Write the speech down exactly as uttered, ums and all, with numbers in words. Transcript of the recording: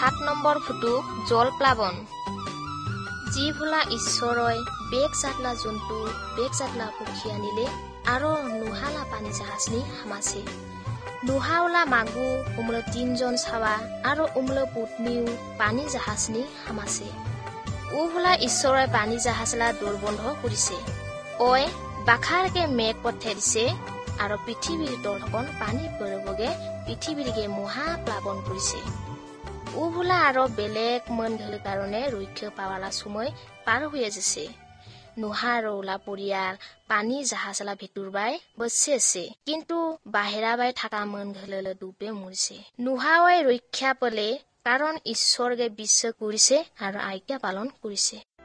সাত নম্বৰ ফুটু জল প্লাবন যি ভোলা ঈশ্বৰই বেগ চাটলা জন্তু বেগ চাটলা পক্ষী আনিলে আৰু নুহালা পানী জাহাজনি হামাছে নুহাওলা মাগু উমলো তিনজন চাৱা আৰু উমলো পুতনিও পানী জাহাজনি হামাছে উ ভোলা ঈশ্বৰই পানী জাহাজলা দুৰ্বন্ধ কৰিছে ঐ বাখাৰকে মেঘ পঠাই দিছে আৰু পৃথিৱীৰ তলখন পানী পৰিবগে পৃথিৱীৰকে মহা প্লাবন কৰিছে উ ভোলা আৰু বেলেগ মন ঘেলে কাৰণে ৰক্ষা পাৱালা সময় পাৰ হৈ আছে নুহা আৰু ওলা পৰিয়াল পানী জাহাজলা ভিতৰবাই বসে আছে কিন্তু বাহিৰা বাই থকা মন ঘেলে ডুবে মৰিছে নুহাই ৰক্ষা পালে কাৰণ ঈশ্বৰকে বিশ্বাস কৰিছে আৰু আজ্ঞা পালন কৰিছে।